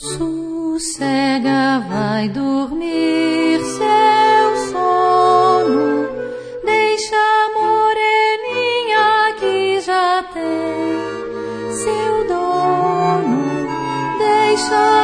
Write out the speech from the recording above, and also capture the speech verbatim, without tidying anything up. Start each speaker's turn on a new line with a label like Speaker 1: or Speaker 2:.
Speaker 1: Sossega, vai dormir seu sono, deixa a moreninha que já tem seu dono, deixa